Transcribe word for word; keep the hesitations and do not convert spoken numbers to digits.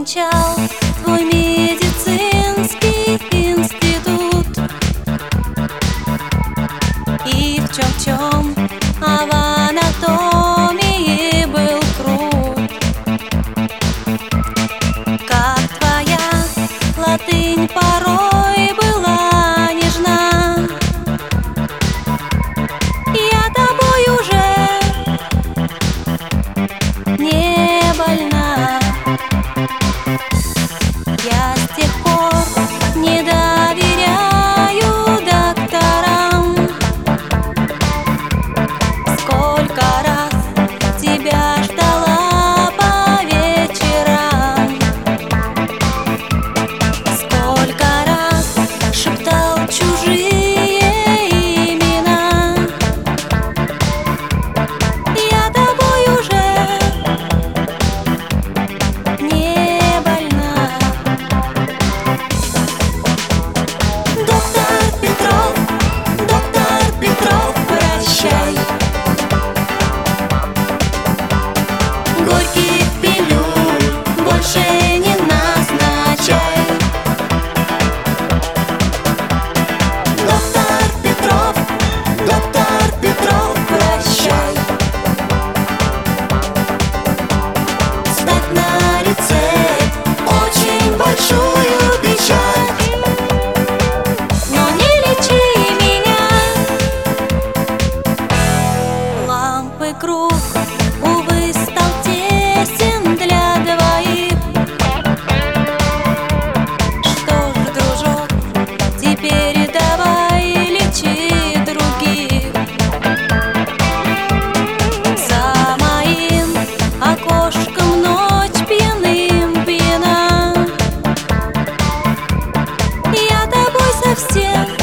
окончал твой медицинский институт. И в чем в чем, а в анатомии был крут. Как твоя латынь порой была нежна, я тобой уже не больна. Я с тех пор не доверяю докторам. Сколько раз тебя ждала по вечерам, сколько раз шептал чужие имена. Я тобой уже не больна. Доктор Петров, доктор Петров, прощай. Горьких пилюль больше не назначай. Доктор Петров, доктор Петров, прощай. Ставь на рецепт очень большую печать, но не лечи меня. Лампы круг, увы, стал тесен для двоих. Что ж, дружок, теперь давай лечи других. За моим окошком ночь пьяным пьяна. Я тобой совсем